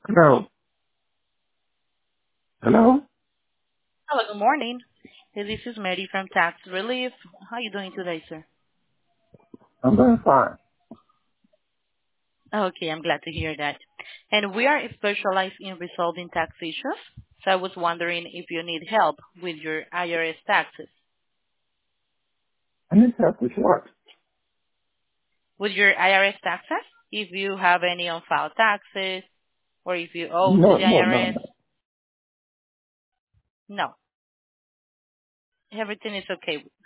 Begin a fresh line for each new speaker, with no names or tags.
Hello. Hello.
Hello, good morning. This is Mary from Tax Relief. How are you doing today, sir?
I'm doing fine.
Okay, I'm glad to hear that. And we are specialized in resolving tax issues. So I was wondering if you need help with your IRS taxes.
I need help with what?
With your IRS taxes? If you have any on-file taxes or if you owe to
No,
the
no, no,
IRS?
no.
No, everything is okay.